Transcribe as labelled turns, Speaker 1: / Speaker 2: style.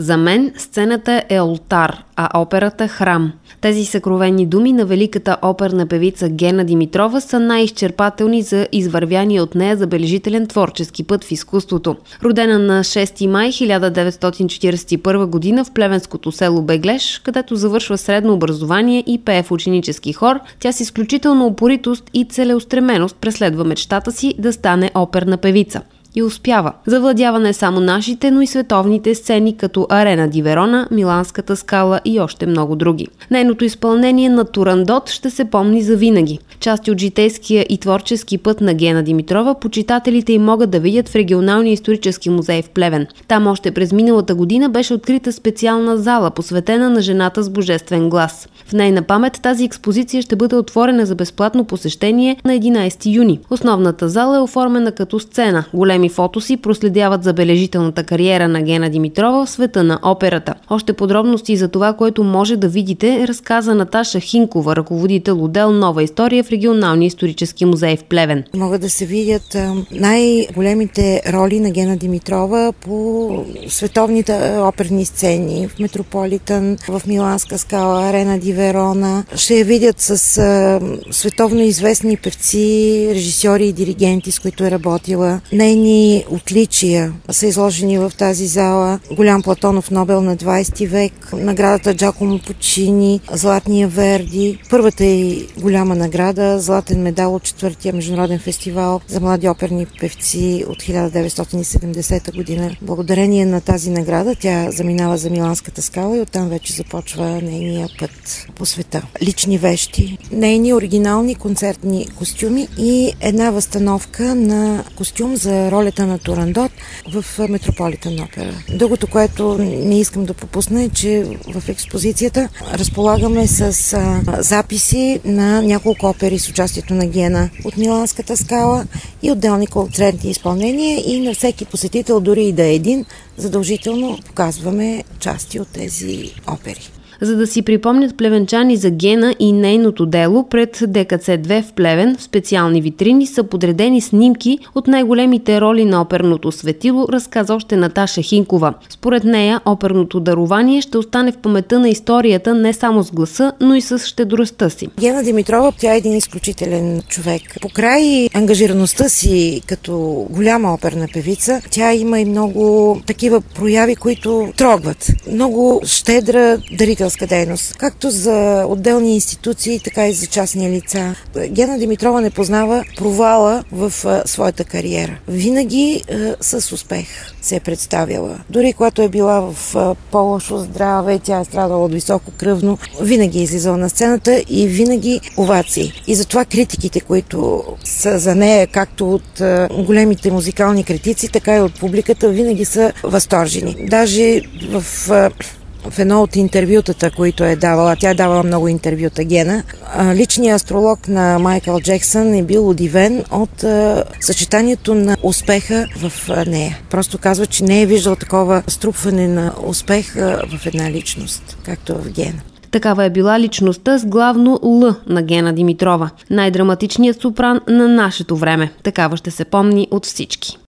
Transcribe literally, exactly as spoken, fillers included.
Speaker 1: За мен сцената е олтар, а операта – храм. Тези съкровени думи на великата оперна певица Гена Димитрова са най-изчерпателни за извървяния от нея забележителен творчески път в изкуството. Родена на шести май хиляда деветстотин четиридесет и първа година в плевенското село Беглеш, където завършва средно образование и пее в ученически хор, тя с изключителна упоритост и целеустременост преследва мечтата си да стане оперна певица. И успява. Завладява не само нашите, но и световните сцени, като Арена ди Верона, Миланската скала и още много други. Нейното изпълнение на Турандот ще се помни завинаги. Части от житейския и творчески път на Гена Димитрова почитателите им могат да видят в Регионалния исторически музей в Плевен. Там още през миналата година беше открита специална зала, посветена на жената с божествен глас. В нейна памет тази експозиция ще бъде отворена за безплатно посещение на единадесети юни. Основната зала е оформена като сцена. Големи фотоси проследяват забележителната кариера на Гена Димитрова в света на операта. Още подробности за това, което може да видите, разказа Наташа Хинкова, ръководител отдел Нова история в Регионалния исторически музей в Плевен.
Speaker 2: Могат да се видят най-големите роли на Гена Димитрова по световните оперни сцени в Метрополитън, в Миланска скала, Арена ди Верона. Ще я видят с световно известни певци, режисьори и диригенти, с които е работила. Нейни отличия са изложени в тази зала. Голям Платонов Нобел на двадесети век, наградата Джакомо Пучини, Златния Верди, първата и голяма награда, златен медал от четвъртия международен фестивал за млади оперни певци от хиляда деветстотин и седемдесета година. Благодарение на тази награда тя заминава за Миланската скала и оттам вече започва нейния път по света. Лични вещи, нейни оригинални концертни костюми и една възстановка на костюм за ролята на Турандот в Метрополитън опера. Другото, което не искам да пропусна, е, че в експозицията разполагаме с а, записи на няколко опери с участието на Гена от Миланската скала и отделни концертни изпълнения, и на всеки посетител, дори и да е един, задължително показваме части от тези опери.
Speaker 1: За да си припомнят плевенчани за Гена и нейното дело, пред Де Ка Це две в Плевен в специални витрини са подредени снимки от най-големите роли на оперното светило, разказа още Наташа Хинкова. Според нея, оперното дарование ще остане в паметта на историята не само с гласа, но и с щедростта си.
Speaker 2: Гена Димитрова, тя е един изключителен човек. Покрай ангажираността си като голяма оперна певица, тя има и много такива прояви, които трогват. Много щедра дарителска дейност, както за отделни институции, така и за частни лица. Гена Димитрова не познава провала в а, своята кариера. Винаги а, с успех се е представяла. Дори когато е била в а, по-лошо здраве, тя е страдала от високо кръвно, винаги е излизала на сцената и винаги овации. И затова критиките, които са за нея, както от а, големите музикални критици, така и от публиката, винаги са възторжени. Даже в а, В едно от интервютата, които е давала, тя е давала много интервюта, Гена, личният астролог на Майкъл Джексън е бил удивен от а, съчетанието на успеха в а, нея. Просто казва, че не е виждал такова струпване на успех а, в една личност, както в Гена.
Speaker 1: Такава е била личността с главно Л на Гена Димитрова. Най-драматичният сопран на нашето време. Такава ще се помни от всички.